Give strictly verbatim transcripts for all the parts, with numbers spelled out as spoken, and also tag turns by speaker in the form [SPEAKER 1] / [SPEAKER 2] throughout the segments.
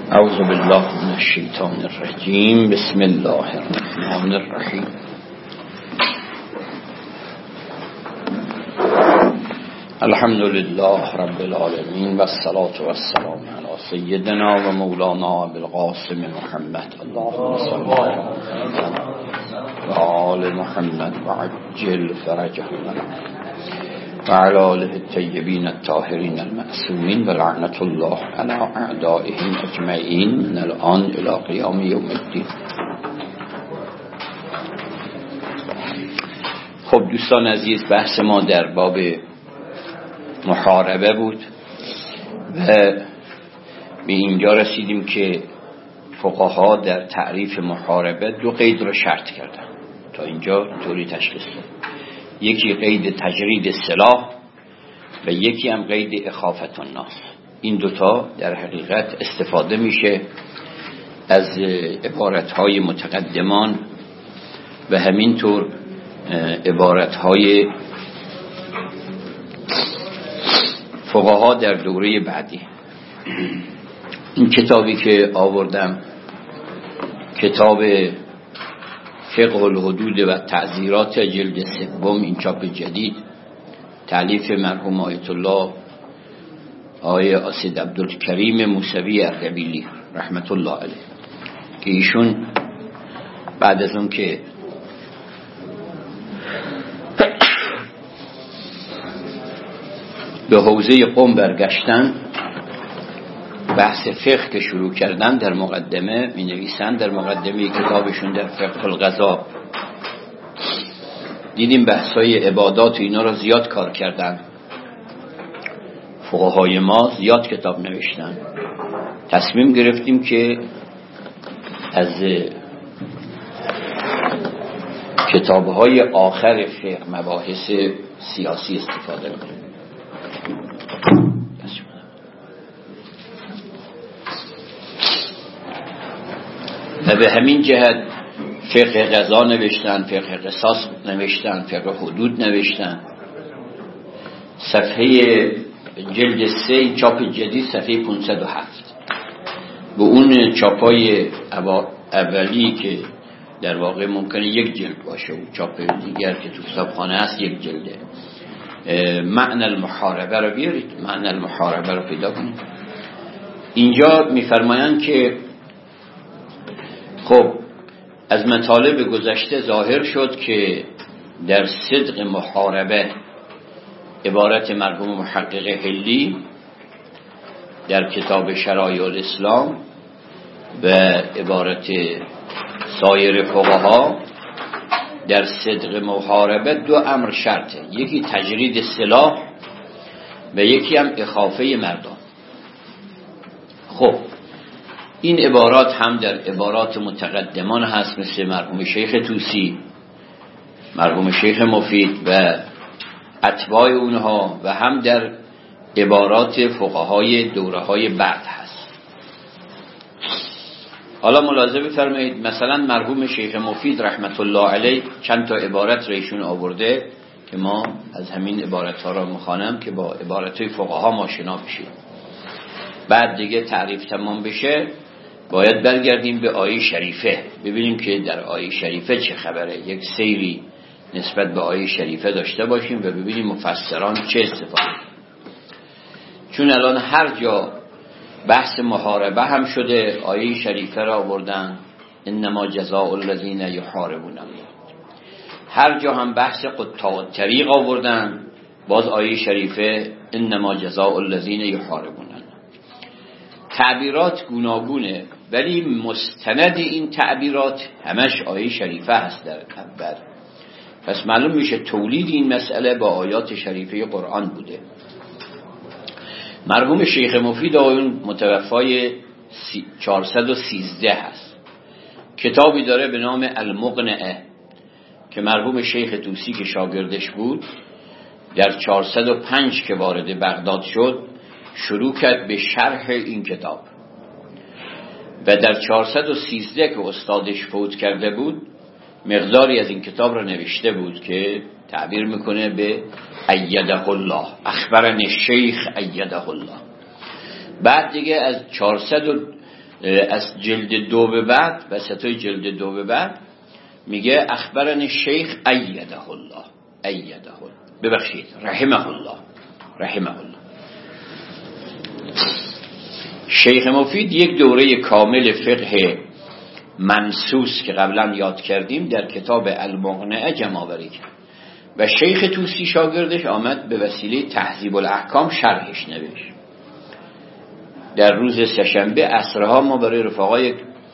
[SPEAKER 1] اعوذ بالله من الشیطان الرجیم. بسم الله الرحمن الرحیم. الحمد لله رب العالمین و الصلاة و السلام علی سیدنا و مولانا ابوالقاسم محمد اللهم صل علی محمد و آل محمد و عجل فرجهم و علی آله الطیبین الطاهرین المعصومین و لعنت الله علی اعدائهم اجمعین من الان الی قیام یوم الدین. خب دوستان عزیز، بحث ما در باب محاربه بود و به اینجا رسیدیم که فقها در تعریف محاربه دو قید رو شرط کردن. تا اینجا طوری تشخیص داد، یکی قید تجرید سلاح و یکی هم قید اخافت الناس. این دوتا در حقیقت استفاده میشه از عبارتهای متقدمان و همینطور عبارتهای فقها در دوره بعدی. این کتابی که آوردم کتاب فقه الحدود و تعزیرات جلد سوم، این چاپ جدید، تألیف مرحوم آیت الله آقای اسید عبدالکریم موسوی اردبیلی رحمت الله علیه، که ایشون بعد از اون که به حوزه قم برگشتن، بحث فقه که شروع کردن، در مقدمه می نویسن، در مقدمه کتابشون در فقه القضا دیدیم بحثای عبادات و اینا را زیاد کار کردن. فقهای ما زیاد کتاب نوشتن. تصمیم گرفتیم که از کتابهای آخر فقه، مباحث سیاسی استفاده کنیم. و به همین جهت فقه قضا نوشتن، فقه قصاص نوشتن، فقه حدود نوشتن. صفحه جلد سه چاپ جدید صفحه پانصد و هفت به اون چاپای اولی که در واقع ممکنه یک جلد باشه و چاپ دیگر که تو کتابخانه هست یک جلده، معنی المحاربه رو بیارید، معنی المحاربه رو پیدا کنید. اینجا میفرمایند که خب از مطالب گذشته ظاهر شد که در صدق محاربه عبارت مرحوم محقق حلی در کتاب شرایع الاسلام و عبارت سایر فقها در صدق محاربه دو امر شرطه، یکی تجرید سلاح و یکی هم اخافه مردم. خب این عبارات هم در عبارات متقدمان هست، مثل مرحوم شیخ طوسی، مرحوم شیخ مفید و اتباع اونها، و هم در عبارات فقهای دوره های بعد هست. حالا ملاحظه بفرمایید، مثلا مرحوم شیخ مفید رحمت الله علیه چند تا عبارت ریشون آورده که ما از همین عبارت ها را میخوانم که با عبارت های فقها ما شنا بشیم. بعد دیگه تعریف تمام بشه باید برگردیم به آیه شریفه، ببینیم که در آیه شریفه چه خبره، یک سیری نسبت به آیه شریفه داشته باشیم و ببینیم مفسران چه استفاده. چون الان هر جا بحث محاربه هم شده آیه شریفه را آوردن، انما جزاء الذین یحاربون الله. هر جا هم بحث قطاع الطریق آوردن، باز آیه شریفه انما جزاء الذین یحاربون الله. تعبیرات گوناگونه، ولی مستند این تعبیرات همش آیه شریفه هست در اول. پس معلوم میشه تولید این مسئله با آیات شریفه قرآن بوده. مرحوم شیخ مفید آیون متوفای چهارصد و سیزده هست. کتابی داره به نام المقنعه که مرحوم شیخ طوسی که شاگردش بود در چهارصد و پنج که وارد بغداد شد شروع کرد به شرح این کتاب و در چهارصد و سیزده که استادش فوت کرده بود مقداری از این کتاب را نوشته بود که تعبیر میکنه به ایده الله، اخبرن الشیخ ایده الله. بعد دیگه از چهارصد و از جلد دو به بعد و ستای جلد دو به بعد میگه اخبرن شیخ ایده الله ایده الله ببخشید رحمه الله رحمه الله. شیخ مفید یک دوره کامل فقه منسوس که قبلا یاد کردیم در کتاب المغنعه جمع آوری کرد و شیخ طوسی شاگردش آمد به وسیله تهذیب الاحکام شرحش نوشت. در روز سه‌شنبه عصرها ما برای رفقای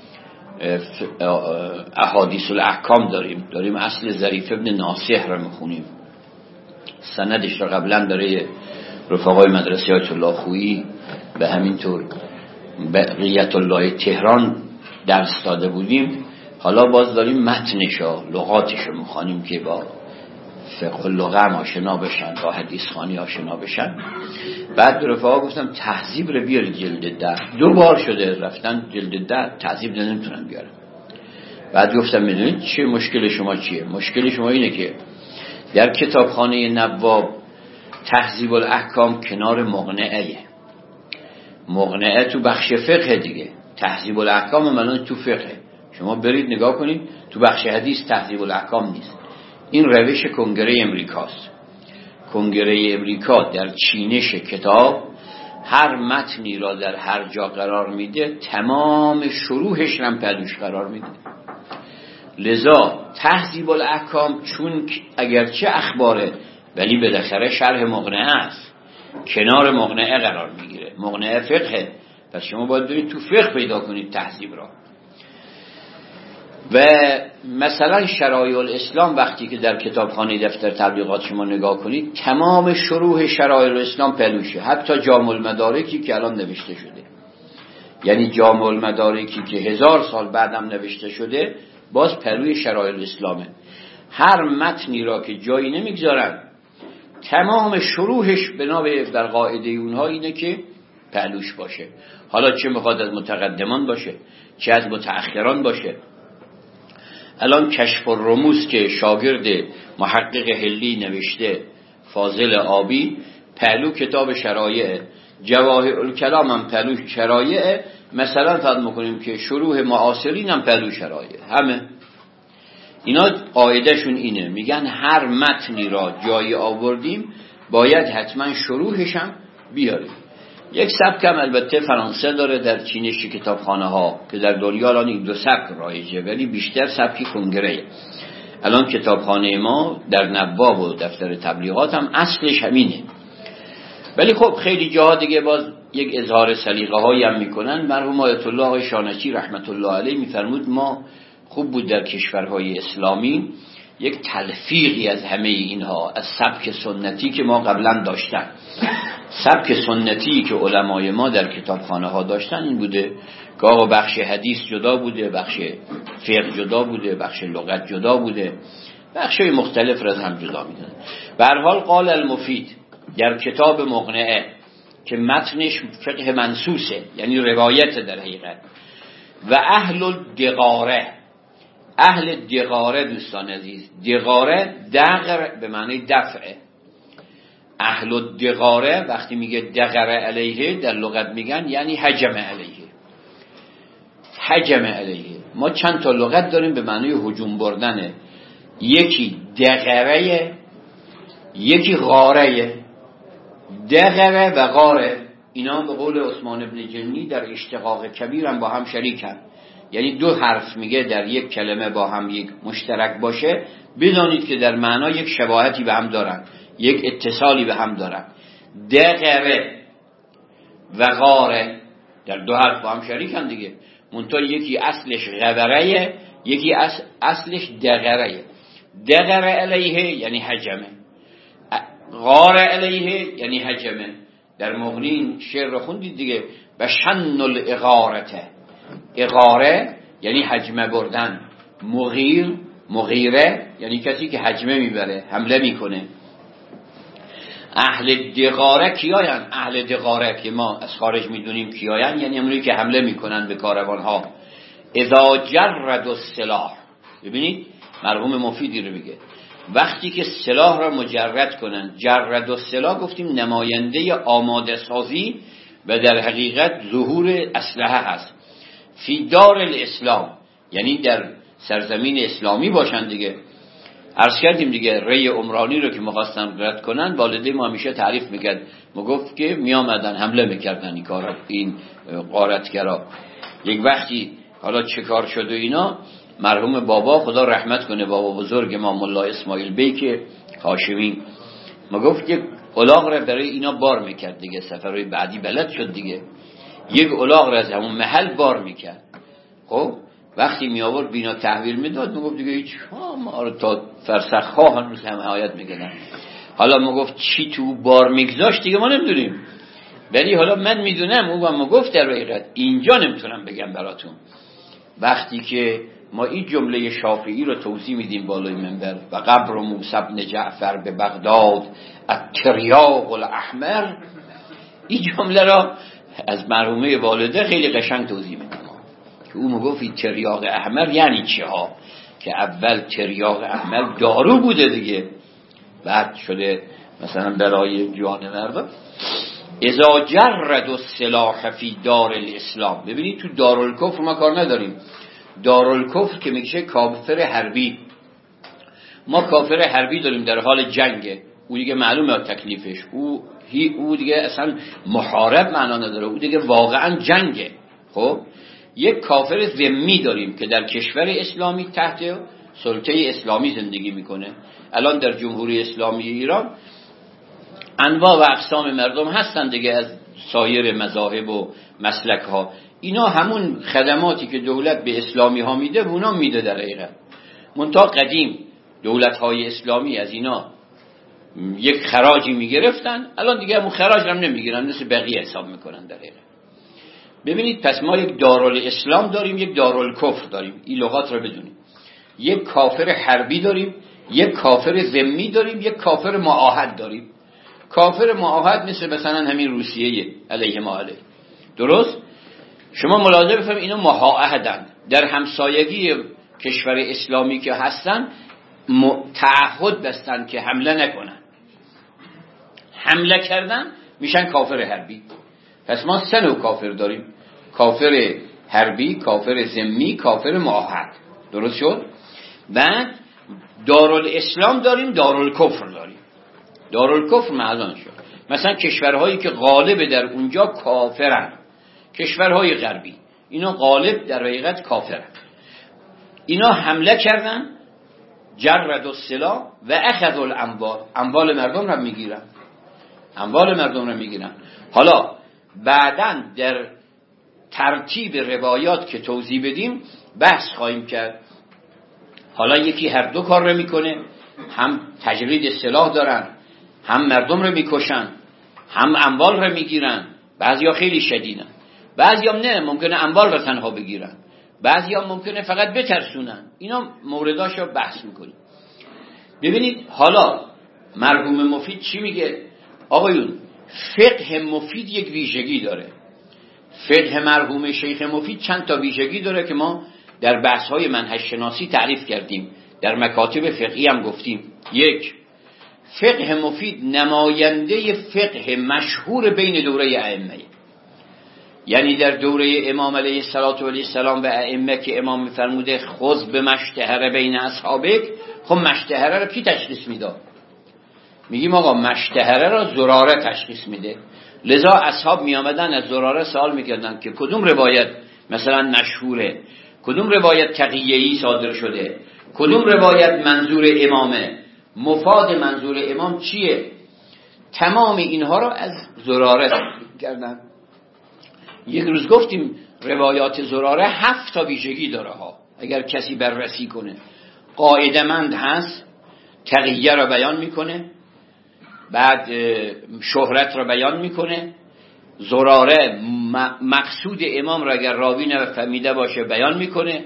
[SPEAKER 1] احادیث الاحکام داریم داریم اصل ظریف ابن ناصح رو میخونیم، سندش رو قبلا برای رفقای مدرسه آیت الله خویی و همینطور بقیت الله تهران درس داده بودیم. حالا باز داریم متنش و لغاتش رو میخوانیم که با فقه اللغه آشنا بشن، با حدیث خوانی آشنا بشن. بعد رفقا گفتم تهذیب رو بیارید جلد ده، دو بار شده رفتن جلد ده تهذیب نمیتونن بیارن. بعد گفتم میدونید چیه مشکل شما چیه؟ مشکل شما اینه که در کتابخانه نواب تهذیب الاحکام کنار مغنعه، مغنعه تو بخش فقه دیگه، تهذیب الاحکام الان تو فقه. شما برید نگاه کنید تو بخش حدیث تهذیب الاحکام نیست. این روش کنگره امریکاست. کنگره امریکا در چینش کتاب هر متنی را در هر جا قرار میده، تمام شروحش هم پدوش قرار میده. لذا تهذیب الاحکام چون اگرچه اخباره ولی بالاخره شرح مغنعه است، کنار مغنعه قرار میگیره. مغنعه فقه، پس شما باید برید تو فقه پیدا کنید تهذیب را. و مثلا شرایع الاسلام وقتی که در کتابخانه دفتر تبلیغات شما نگاه کنید تمام شروح شرایع الاسلام پلوشه، حتی جامع المدارکی که الان نوشته شده، یعنی جامع المدارکی که هزار سال بعدم نوشته شده باز پلوی شرایع الاسلامه. هر متنی را که جایی نمیگذارن تمام شروحش بنا به در قاعده اونها اینه که پهلوش باشه، حالا چه میخواد از متقدمان باشه چه از متأخران باشه. الان کشف الرموز که شاگرد محقق هلی نوشته فاضل آبی پهلو کتاب شرایع، جواهر الکلام هم پهلو شرایع، مثلا فرض میکنیم که شروح معاصرین هم پهلو شرایع. همه اینا قاعدهشون اینه، میگن هر متنی را جایی آوردیم باید حتما شروحش هم بیاریم. یک سبک هم البته فرانسه داره در چینشی کتابخانه ها که در دنیا الان این دو سبک رایجه، ولی بیشتر سبکی کنگره. الان کتابخانه ما در نواب و دفتر تبلیغات هم اصلش همینه، ولی خب خیلی جاها دیگه باز یک اظهار سلیقه هایی هم میکنن. مرحوم آیت الله آقای شانچی رحمت الله علیه میفرمود ما خوب بود در کشورهای اسلامی یک تلفیقی از همه اینها، از سبک سنتی که ما قبلا داشتن. سبک سنتی که علمای ما در کتابخانه ها داشتن این بوده که آقا بخش حدیث جدا بوده، بخش فقه جدا بوده، بخش لغت جدا بوده، بخشای مختلف را هم جدا میدن. به هر حال قال المفید در کتاب مغنعه که متنش فقه منسوسه، یعنی روایت در حقیقت. و اهل الدقاره، اهل دقاره دوستان عزیز، دقاره دقر به معنی دفعه. اهل الدقاره وقتی میگه دقره علیه در لغت میگن یعنی هجم علیه، هجم علیه. ما چند تا لغت داریم به معنی هجوم بردنه، یکی دقره یکی غاره. دقره و غاره اینا به قول عثمان ابن جنی در اشتقاق کبیر هم با هم شریکن، یعنی دو حرف میگه در یک کلمه با هم یک مشترک باشه بدانید که در معنا یک شباهتی به هم دارن، یک اتصالی به هم دارن. دقره و غاره در دو حرف با هم شریکن دیگه، منتها یکی اصلش غبره یکی اصلش دقره. دقره علیه یعنی هجمه، غاره علیه یعنی هجمه. در مغنی شعر رو خوندید دیگه، و شن الاغارته، اغاره یعنی هجمه بردن، مغیر مغیره یعنی کسی که هجمه میبره، حمله میکنه. اهل دقاره کیاین؟ اهل دقاره که ما از خارج میدونیم کیاین، یعنی اونایی که حمله میکنن به کاروانها. اذا جرد السلاح، ببینید مرحوم مفیدی رو میگه وقتی که سلاح را مجرد کنن. جرد السلاح گفتیم نماینده آماده سازی و در حقیقت ظهور اسلحه هست. فی دار الاسلام، یعنی در سرزمین اسلامی باشن دیگه. عرض کردیم دیگه ری عمرانی رو که می‌خواستن رد کنن، والده ما همیشه تعریف میکرد، میگفت که میامدن حمله میکردن این کارا، این غارتگرا. یک وقتی حالا چه کار شد و اینا، مرحوم بابا خدا رحمت کنه، بابا بزرگ ما ملا اسماعیل بیک هاشمی، میگفت یک الاغ را برای اینا بار میکرد دیگه، سفرهای بعدی بلد شد دیگه، یک الاغ را از همون محل بار میکرد. خب وقتی می آورد بینا تحویل میداد، میگفت دیگه هیچ، ما رو تا فرسخ ها هنوز هم حیات میگنن. حالا میگفت چی تو بار میگذاشت دیگه ما نمیدونیم، ولی حالا من میدونم، اون میگفت در حقیقت اینجا نمیتونم بگم براتون. وقتی که ما این جمله شافعی رو توضیح میدیم بالای منبر، و قبر موسی بن جعفر به بغداد التریاق الاحمر، این جمله را از مرحومه والده خیلی قشنگ توضیح میدیم که او میگفت این تریاق احمر یعنی چه ها، که اول تریاق احمر دارو بوده دیگه، بعد شده مثلا برای جان مردم. اذا جرد السلاح فی دار الاسلام، ببینید تو دارالکفر ما کار نداریم. دارالکفر که میشه کافر حربی، ما کافر حربی داریم در حال جنگه، او دیگه معلومه تکلیفش، او هی او دیگه اصلا محارب معنا نداره، او دیگه واقعا جنگه. خب یک کافر ذمی داریم که در کشور اسلامی تحت سلطه اسلامی زندگی میکنه. الان در جمهوری اسلامی ایران انواع و اقسام مردم هستن دیگه، از سایر مذاهب و مسلک ها، اینا همون خدماتی که دولت به اسلامی ها میده اونا میده در حقیقت. منتها قدیم دولت های اسلامی از اینا یک خراجی میگرفتن، الان دیگه همون خراج هم نمیگیرن، مثل بقیه حساب میکنن در حقیقت. ببینید پس ما یک دارالاسلام داریم، یک دارالکفر داریم، این لغات رو بدونیم. یک کافر حربی داریم، یک کافر ذمی داریم، یک کافر معاهد داریم. کافر معاهد مثل مثلا همین روسیه علیه ما علیه، درست؟ شما ملاحظه بفرمایید اینا معاهدن، در همسایگی کشور اسلامی که هستن تعهد بستن که حمله نکنن، حمله کردن میشن کافر حربی. پس ما سه نوع کافر داریم، کافر حربی، کافر ذمی، کافر معاهد، درست شد؟ بعد دارالاسلام داریم، دارالکفر داریم. دارالکفر معلوم شد مثلا کشورهایی که غالب در اونجا کافرن، کشورهای غربی، اینا غالب در حقیقت کافرن، اینا حمله کردن، جرد السلاح و اخذ الاموال، اموال مردم رو میگیرن، اموال مردم رو میگیرن. حالا بعداً در ترتیب روایات که توضیح بدیم بحث خواهیم کرد. حالا یکی هر دو کار رو میکنه، هم تجرید سلاح دارن، هم مردم رو میکشن، هم اموال رو میگیرن. بعضیا خیلی شدیدن، بعضیا نه، ممکنه اموال رو تنها بگیرن، بعضیا ممکنه فقط بترسونن. اینا مورداشو بحث میکنیم. ببینید حالا مرحوم مفید چی میگه؟ آقایون فقه مفید یک ویژگی داره. فقه مرحوم شیخ مفید چند تا ویژگی داره که ما در بحث‌های منهج شناسی تعریف کردیم، در مکاتب فقهی هم گفتیم. یک، فقه مفید نماینده فقه مشهور بین دوره ائمه، یعنی در دوره امام علیه السلام و ائمه که امام می‌فرموده خذ بمشتهر بین اصحابک، خب مشتهره رو کی تشخیص میداد؟ میگیم آقا مشتهره را زراره تشخیص میده. لذا اصحاب می آمدن از زراره سوال میکردن که کدوم روایت مثلا مشهوره، کدوم روایت تقیه‌ای صادر شده، کدوم روایت منظور امامه، مفاد منظور امام چیه. تمام اینها را از زراره کردن. یک روز گفتیم روایات زراره هفت تا ویژگی داره ها، اگر کسی بررسی کنه. قاعده مند هست، تقیه را بیان میکنه، بعد شهرت را بیان میکنه، زراره مقصود امام را اگر راوی نفهمیده باشه بیان میکنه،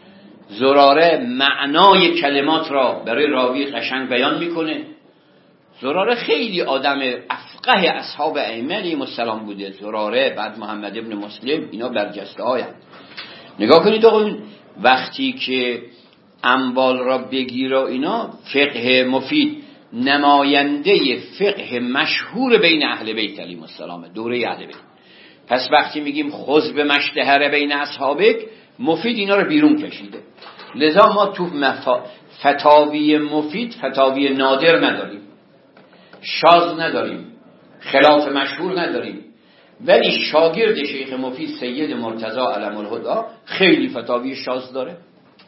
[SPEAKER 1] زراره معنای کلمات را برای راوی قشنگ بیان میکنه. زراره خیلی آدم افقه اصحاب ائمه علیهم السلام بوده. زراره، بعد محمد ابن مسلم، اینا برجسته هاین. نگاه کنید آقا وقتی که اموال را بگیره اینا، فقه مفید نماینده فقه مشهور بین اهل بیت علیهم السلام، دوره اهل بیت. پس وقتی میگیم خذ به مشتهر بین اصحابک، مفید اینا رو بیرون کشیده. لذا ما تو مفا... فتاوی مفید فتاوی نادر نداریم، شاذ نداریم، خلاف مشهور نداریم، ولی شاگرد شیخ مفید سید مرتضی علم الهدی خیلی فتاوی شاذ داره.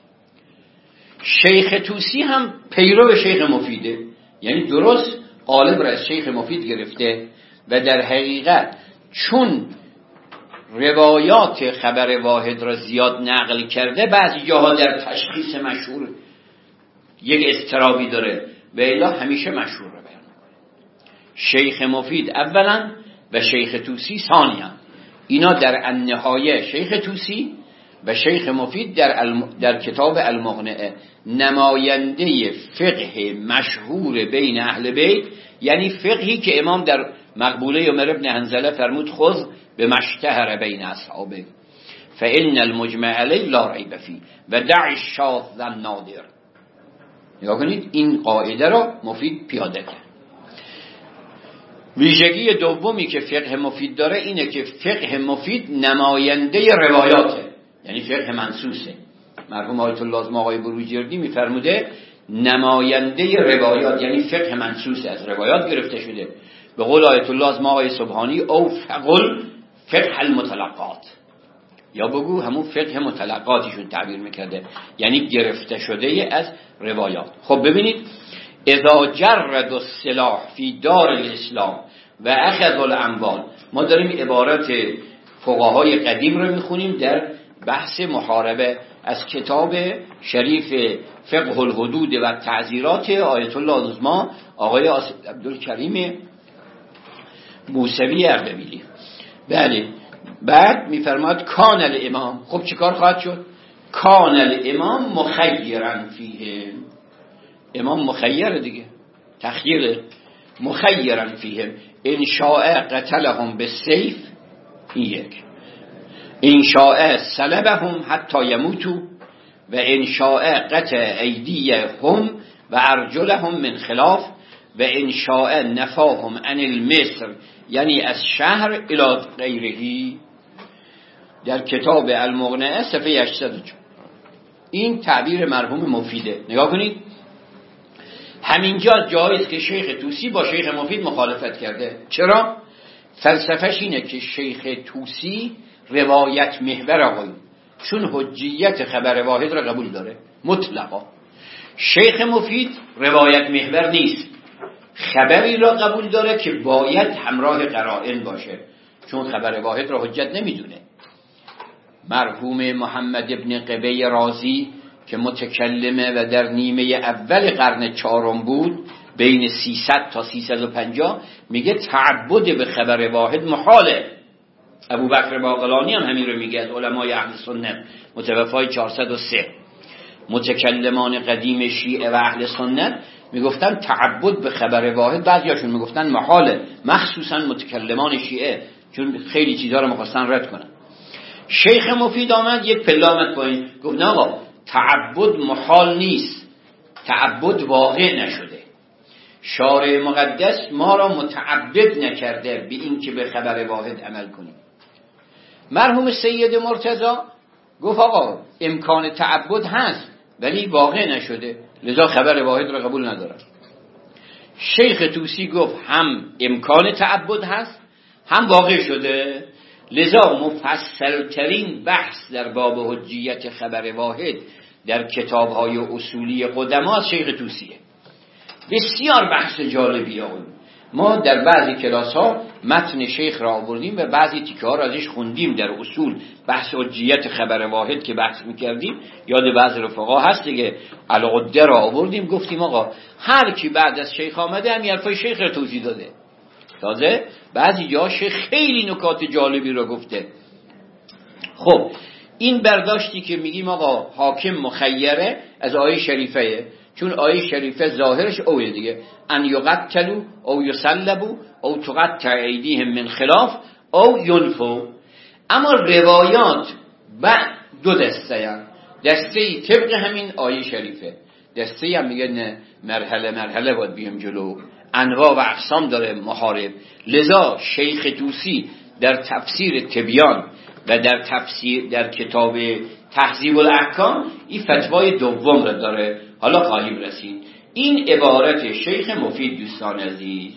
[SPEAKER 1] شیخ طوسی هم پیرو شیخ مفیده، یعنی درست قالب را از شیخ مفید گرفته و در حقیقت چون روایات خبر واحد را زیاد نقل کرده، بعضی جاها در تشخیص مشهور یک اضطرابی داره و الا همیشه مشهور رو بیان میکنه. شیخ مفید اولا و شیخ طوسی ثانیا، اینا در النهایه شیخ طوسی و شیخ مفید در, الم... در کتاب المغنعه نماینده فقه مشهور بین اهل بیت، یعنی فقهی که امام در مقبوله عمر ابن حنظله فرمود خذ به مشتهر بین اصحابه فإن المجمع علیه لا ریب فیه و دع الشاذ النادر. نگاه کنید این قاعده را مفید پیاده کرد. ویژگی دومی که فقه مفید داره اینه که فقه مفید نماینده روایاته، یعنی فقه منصوصه. مرحوم آیت الله اعظم آقای بروجردی میفرموده نماینده روایات، یعنی فقه منصوص از روایات گرفته شده. به قول آیت الله اعظم آقای سبحانی او فقل فقه المتلقات، یا بگو همون فقه متلقاتیشون تعبیر میکرده، یعنی گرفته شده از روایات. خب ببینید اذا جرد السلاح فی دار الاسلام و اخذ الاموال، ما داریم عبارت فقهای قدیم رو میخونیم در بحث محاربه از کتاب شریف فقه الحدود و تعزیرات آیت الله العظما آقای عبدالکریم موسوی اردبیلی. بله بعد میفرماد کان الامام، خب چیکار خواهد شد؟ کان الامام مخیرا فیه، امام مخیر دیگه، تخییر مخیرا فیه، ان شاء قتلهم بالسیف یک، ان شاء سلبهم حتی یموتوا و ان شاء قطع ایدیهم و ارجلهم من خلاف و ان شاء نفاهم عن المصر، یعنی از شهر الی غیره، در کتاب المغنعه صفحه هشتصد و چهار. این تعبیر مرحوم مفیده. نگاه کنید همینجا جایست که شیخ طوسی با شیخ مفید مخالفت کرده. چرا؟ فلسفهش اینه که شیخ طوسی روایت محور آقایی، چون حجیت خبر واحد را قبول داره مطلقا. شیخ مفید روایت محور نیست، خبری را قبول داره که باید همراه قرائن باشه، چون خبر واحد را حجت نمیدونه. مرحوم محمد ابن قبی رازی که متکلمه و در نیمه اول قرن چهارم بود، بین سیصد تا سیصد و پنجاه، میگه تعبد به خبر واحد محاله. ابو بکر باقلانی هم همین رو میگه، از علمای اهل سنت، متوفای چهارصد و سه. متکلمان قدیم شیعه و اهل سنت میگفتن تعبد به خبر واحد، بعضیاشون میگفتن محاله، مخصوصا متکلمان شیعه، چون خیلی چیزا رو میخواستن رد کنن. شیخ مفید آمد یک پله آمد پایین، گفت نه آقا تعبد محال نیست، تعبد واقع نشده، شارع مقدس ما را متعبد نکرده به این که به خبر واحد عمل کنیم. مرحوم سید مرتضی گفت آقا امکان تعبد هست ولی واقع نشده، لذا خبر واحد را قبول ندارم. شیخ طوسی گفت هم امکان تعبد هست هم واقع شده، لذا مفصل ترین بحث در باب حجیت خبر واحد در کتاب‌های اصولی قدما از شیخ طوسیه. بسیار بحث جالبی آقا. ما در بعضی کلاس‌ها متن شیخ را آوردیم و بعضی تیکه‌ها را ازش خوندیم در اصول بحث حجیت خبر واحد که بحث می‌کردیم. یاد بعضی رفقا هست دیگه، العده را آوردیم، گفتیم آقا هر کی بعد از شیخ آمده همین حرفای شیخ را توضیح داده. تازه بعضی جا شیخ خیلی نکات جالبی را گفته. خب این برداشتی که میگیم آقا حاکم مخیره از آیه شریفه، چون آیه شریفه ظاهرش اوه دیگه، ان یقتلوا او یصلبوا او تقطع ایدیهم من خلاف او ینفوا. اما روایات بعد دو دسته هم، دسته ای طبق همین آیه شریفه، دسته ای هم میگه نه مرحله مرحله باید بیم جلو، انواع و اقسام داره محارب. لذا شیخ طوسی در تفسیر تبیان و در تفسیر در کتاب تهذیب الاحکام این فتوای دوم را داره. حالا خواهیم رسید. این عبارت شیخ مفید دوستان عزیز.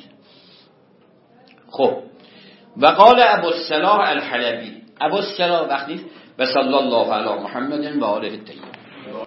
[SPEAKER 1] خب و قال ابوالصلاح الحلبی، ابوالصلاح وقتی و صلی الله علی محمد و آله الطیبین.